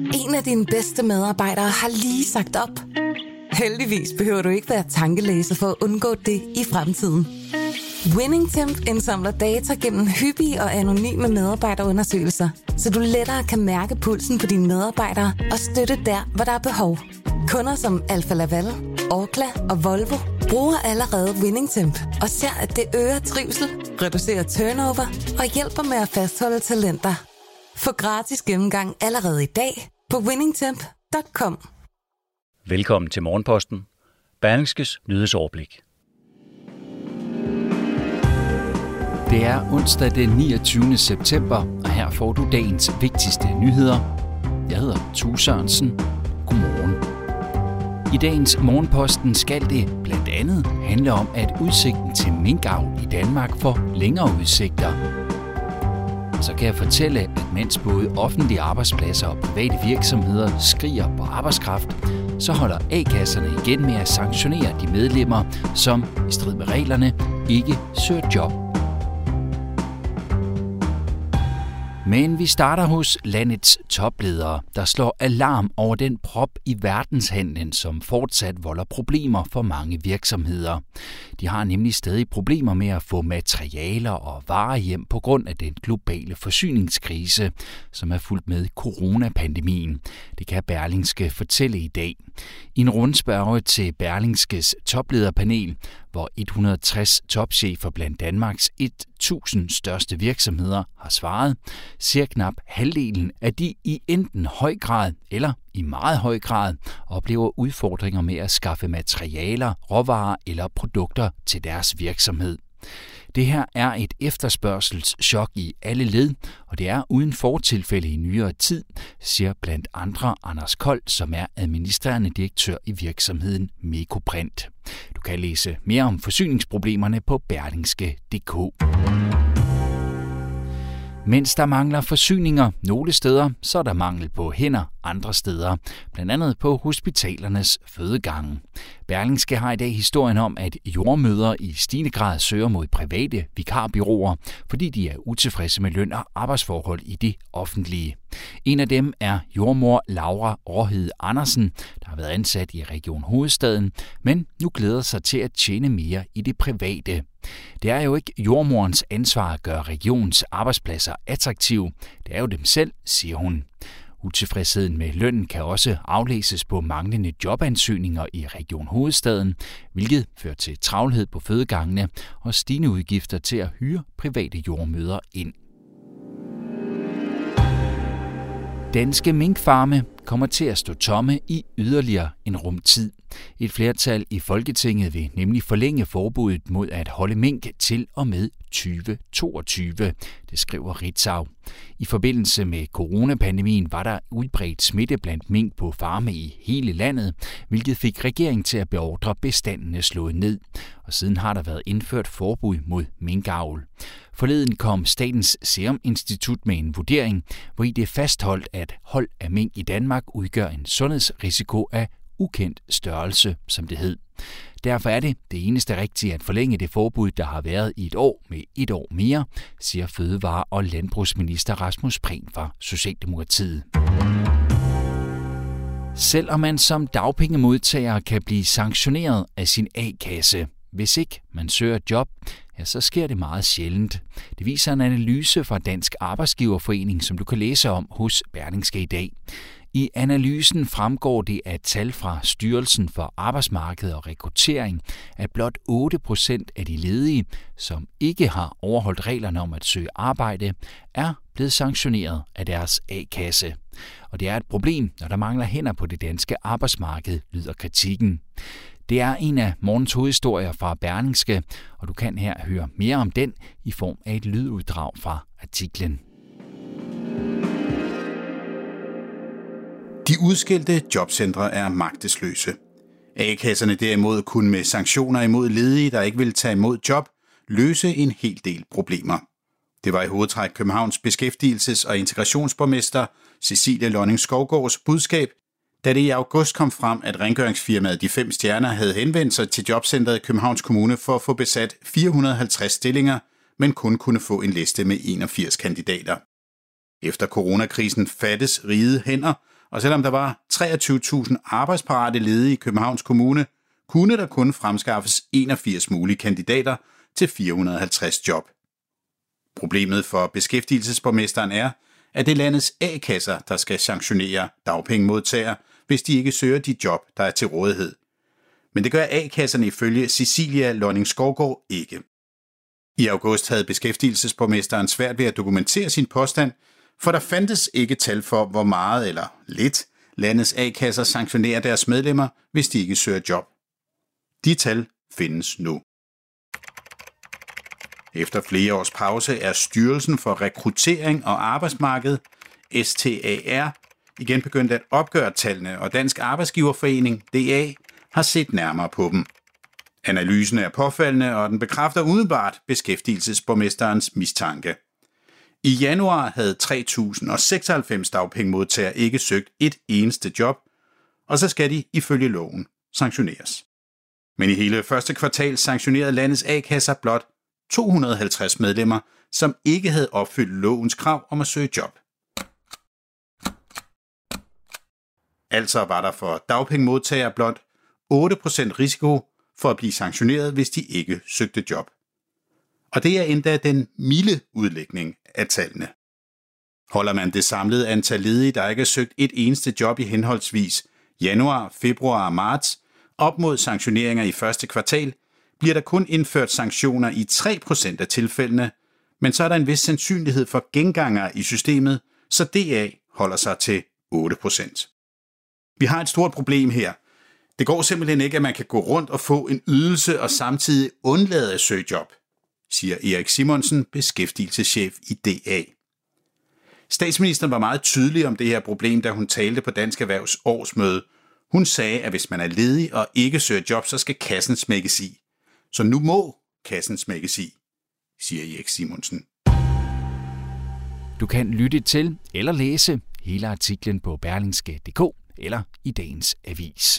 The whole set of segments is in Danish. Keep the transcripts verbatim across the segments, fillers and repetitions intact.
En af dine bedste medarbejdere har lige sagt op. Heldigvis behøver du ikke være tankelæser for at undgå det i fremtiden. WinningTemp indsamler data gennem hyppige og anonyme medarbejderundersøgelser, så du lettere kan mærke pulsen på dine medarbejdere og støtte der, hvor der er behov. Kunder som Alfa Laval, Orkla og Volvo bruger allerede WinningTemp og ser, at det øger trivsel, reducerer turnover og hjælper med at fastholde talenter. Få gratis gennemgang allerede i dag på winningtemp punktum com. Velkommen til Morgenposten, Berlingskes nyhedsoverblik. Det er onsdag den niogtyvende september, og her får du dagens vigtigste nyheder. Jeg hedder Tue Sørensen. Godmorgen. I dagens Morgenposten skal det blandt andet handle om, at udsigten til minkavl i Danmark får længere udsigter. Så kan jeg fortælle, at mens både offentlige arbejdspladser og private virksomheder skriger på arbejdskraft, så holder A-kasserne igen med at sanktionere de medlemmer, som i strid med reglerne ikke søger job. Men vi starter hos landets topledere, der slår alarm over den prop i verdenshandlen, som fortsat volder problemer for mange virksomheder. De har nemlig stadig problemer med at få materialer og varer hjem på grund af den globale forsyningskrise, som er fulgt med coronapandemien. Det kan Berlingske fortælle i dag. I en rundspørge til Berlingskes toplederpanel, hvor et hundrede og tres topchefer blandt Danmarks tusind største virksomheder har svaret, siger knap halvdelen, at de i enten høj grad eller i meget høj grad oplever udfordringer med at skaffe materialer, råvarer eller produkter til deres virksomhed. Det her er et efterspørgselschok i alle led, og det er uden fortilfælde i nyere tid, siger blandt andre Anders Kold, som er administrerende direktør i virksomheden Mekoprint. Du kan læse mere om forsyningsproblemerne på berlingske punktum d k. Mens der mangler forsyninger nogle steder, så er der mangel på hænder andre steder, blandt andet på hospitalernes fødegange. Berlingske har i dag historien om, at jordemødre i stigende grad søger mod private vikarbureauer, fordi de er utilfredse med løn og arbejdsforhold i det offentlige. En af dem er jordmor Laura Råhede Andersen, der har været ansat i Region Hovedstaden, men nu glæder sig til at tjene mere i det private. Det er jo ikke jordmorens ansvar at gøre regionens arbejdspladser attraktive. Det er jo dem selv, siger hun. Utilfredsheden med lønnen kan også aflæses på manglende jobansøgninger i Region Hovedstaden, hvilket fører til travlhed på fødegangene og stigende udgifter til at hyre private jordemødre ind. Danske minkfarme kommer til at stå tomme i yderligere en rumtid. Et flertal i Folketinget vil nemlig forlænge forbuddet mod at holde mink til og med tyve toogtyve, det skriver Ritzau. I forbindelse med coronapandemien var der udbredt smitte blandt mink på farme i hele landet, hvilket fik regeringen til at beordre bestandene slået ned. Og siden har der været indført forbud mod minkavl. Forleden kom Statens Serum Institut med en vurdering, hvor i det fastholdt, at hold af mink i Danmark udgør en sundhedsrisiko af ukendt størrelse, som det hed. Derfor er det det eneste rigtige at forlænge det forbud, der har været i et år med et år mere, siger fødevare- og landbrugsminister Rasmus Prehn fra Socialdemokratiet. Selvom man som dagpengemodtager kan blive sanktioneret af sin A-kasse, hvis ikke man søger job, ja, så sker det meget sjældent. Det viser en analyse fra Dansk Arbejdsgiverforening, som du kan læse om hos Berlingske i dag. I analysen fremgår det af tal fra Styrelsen for Arbejdsmarked og Rekruttering, at blot otte procent af de ledige, som ikke har overholdt reglerne om at søge arbejde, er blevet sanktioneret af deres A-kasse. Og det er et problem, når der mangler hænder på det danske arbejdsmarked, lyder kritikken. Det er en af morgens hovedhistorier fra Berlingske, og du kan her høre mere om den i form af et lyduddrag fra artiklen. De udskilte jobcentre er magtesløse. A-kasserne derimod kunne med sanktioner imod ledige, der ikke vil tage imod job, løse en hel del problemer. Det var i hovedtræk Københavns beskæftigelses- og integrationsborgmester Cecilie Lonning Skovgaards budskab, da det i august kom frem, at rengøringsfirmaet De Fem Stjerner havde henvendt sig til jobcentret i Københavns Kommune for at få besat fire hundrede og halvtreds stillinger, men kun kunne få en liste med enogfirs kandidater. Efter coronakrisen fattes rige hænder, Og selvom der var treogtyve tusind arbejdsparate ledige i Københavns Kommune, kunne der kun fremskaffes enogfirs mulige kandidater til fire hundrede og halvtreds job. Problemet for beskæftigelsesborgmesteren er, at det er landets A-kasser, der skal sanktionere dagpengemodtagere, hvis de ikke søger de job, der er til rådighed. Men det gør A-kasserne ifølge Cecilia Lonning-Skovgaard ikke. I august havde beskæftigelsesborgmesteren svært ved at dokumentere sin påstand, for der fandtes ikke tal for, hvor meget eller lidt landets A-kasser sanktionerer deres medlemmer, hvis de ikke søger job. De tal findes nu. Efter flere års pause er Styrelsen for Rekruttering og Arbejdsmarked, S T A R, igen begyndt at opgøre tallene, og Dansk Arbejdsgiverforening, D A, har set nærmere på dem. Analysen er påfaldende, og den bekræfter umiddelbart beskæftigelsesborgmesterens mistanke. I januar havde tre tusind seksoghalvfems dagpengemodtagere ikke søgt et eneste job, og så skal de ifølge loven sanktioneres. Men i hele første kvartal sanktionerede landets A-kasser blot to hundrede og halvtreds medlemmer, som ikke havde opfyldt lovens krav om at søge job. Altså var der for dagpengemodtagere blot otte procent risiko for at blive sanktioneret, hvis de ikke søgte job. Og det er endda den milde udlægning af tallene. Holder man det samlede antal ledige, der ikke har søgt et eneste job i henholdsvis januar, februar og marts, op mod sanktioneringer i første kvartal, bliver der kun indført sanktioner i tre procent af tilfældene, men så er der en vis sandsynlighed for gengangere i systemet, så D A holder sig til otte procent. Vi har et stort problem her. Det går simpelthen ikke, at man kan gå rundt og få en ydelse og samtidig undlade at søge job, siger Erik Simonsen, beskæftigelseschef i D A. Statsministeren var meget tydelig om det her problem, da hun talte på Dansk Erhvervs årsmøde. Hun sagde, at hvis man er ledig og ikke søger job, så skal kassen smækkes i. Så nu må kassen smækkes i, siger Erik Simonsen. Du kan lytte til eller læse hele artiklen på berlingske punktum d k eller i dagens avis.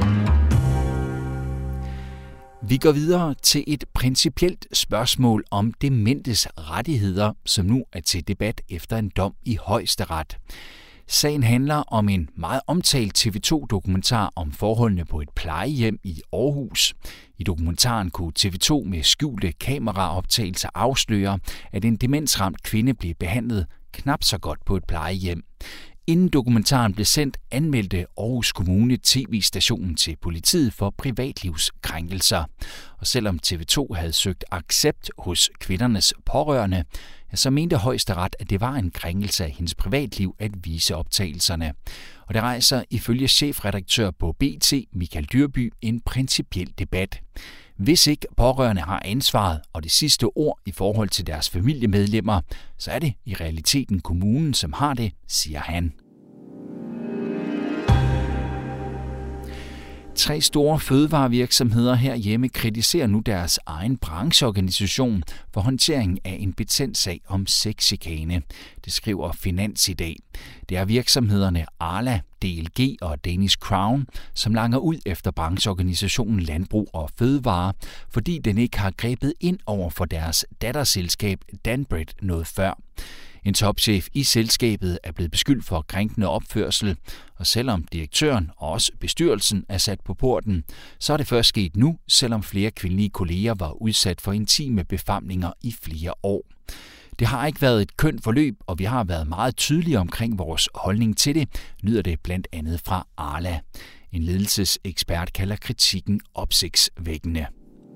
Vi går videre til et principielt spørgsmål om dementes rettigheder, som nu er til debat efter en dom i Højesteret. Sagen handler om en meget omtalt T V to-dokumentar om forholdene på et plejehjem i Aarhus. I dokumentaren kunne T V to med skjulte kameraoptagelser afsløre, at en demensramt kvinde blev behandlet knap så godt på et plejehjem. Inden dokumentaren blev sendt, anmeldte Aarhus Kommune T V-stationen til politiet for privatlivskrænkelser. Og selvom T V to havde søgt accept hos kvindernes pårørende, så mente Højesteret, at det var en krænkelse af hendes privatliv at vise optagelserne. Og det rejser ifølge chefredaktør på B T, Michael Dyrby, en principiel debat. Hvis ikke pårørende har ansvaret og det sidste ord i forhold til deres familiemedlemmer, så er det i realiteten kommunen, som har det, siger han. Tre store fødevarevirksomheder herhjemme kritiserer nu deres egen brancheorganisation for håndtering af en betændt sag om sexchikane. Det skriver Finans i dag. Det er virksomhederne Arla, D L G og Danish Crown, som langer ud efter brancheorganisationen Landbrug og Fødevare, fordi den ikke har grebet ind over for deres datterselskab Danbred noget før. En topchef i selskabet er blevet beskyldt for krænkende opførsel, og selvom direktøren og også bestyrelsen er sat på porten, så er det først sket nu, selvom flere kvindelige kolleger var udsat for intime befamlinger i flere år. Det har ikke været et kønt forløb, og vi har været meget tydelige omkring vores holdning til det, lyder det blandt andet fra Arla. En ledelsesekspert kalder kritikken opsigtsvækkende.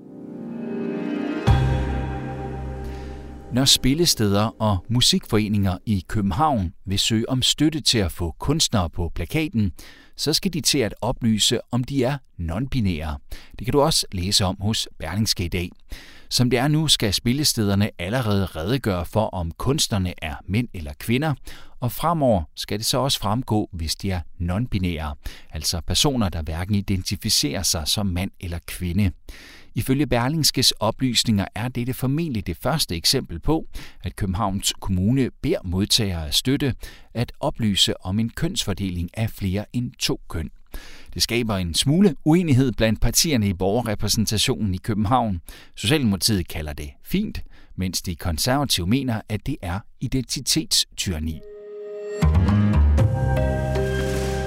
Når spillesteder og musikforeninger i København vil søge om støtte til at få kunstnere på plakaten, så skal de til at oplyse, om de er non-binære. Det kan du også læse om hos Berlingske i dag. Som det er nu, skal spillestederne allerede redegøre for, om kunstnerne er mænd eller kvinder, og fremover skal det så også fremgå, hvis de er non-binære, altså personer, der hverken identificerer sig som mand eller kvinde. Ifølge Berlingskes oplysninger er dette formentlig det første eksempel på, at Københavns Kommune beder modtagere af støtte at oplyse om en kønsfordeling af flere end to køn. Det skaber en smule uenighed blandt partierne i borgerrepræsentationen i København. Socialdemokratiet kalder det fint, mens de konservative mener, at det er identitetstyranni.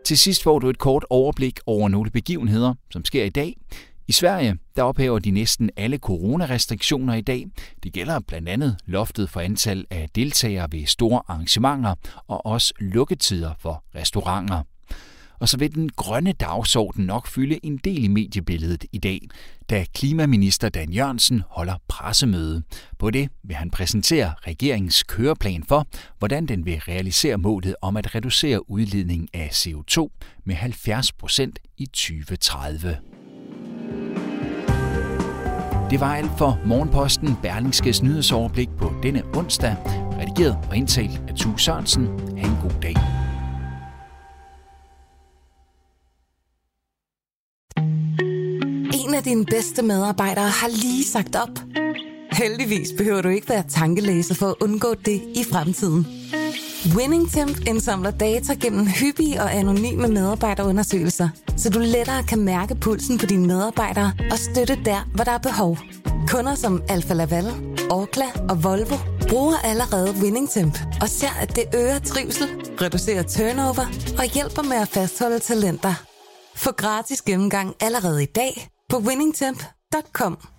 Til sidst får du et kort overblik over nogle begivenheder, som sker i dag. I Sverige der ophæver de næsten alle coronarestriktioner i dag. Det gælder blandt andet loftet for antal af deltagere ved store arrangementer og også lukketider for restauranter. Og så vil den grønne dagsorden nok fylde en del i mediebilledet i dag, da klimaminister Dan Jørgensen holder pressemøde. På det vil han præsentere regeringens køreplan for, hvordan den vil realisere målet om at reducere udledningen af C O to med halvfjerds procent i tyve tredive. Det var alt for Morgenposten, Berlingskes nyhedsoverblik på denne onsdag. Redigeret og indtalt af Tue Sørensen. Ha' en god dag. En af dine bedste medarbejdere har lige sagt op. Heldigvis behøver du ikke være tankelæser for at undgå det i fremtiden. WinningTemp indsamler data gennem hyppige og anonyme medarbejderundersøgelser, så du lettere kan mærke pulsen på dine medarbejdere og støtte der, hvor der er behov. Kunder som Alfa Laval, Orkla og Volvo bruger allerede WinningTemp og ser, at det øger trivsel, reducerer turnover og hjælper med at fastholde talenter. Få gratis gennemgang allerede i dag på winningtemp punktum com.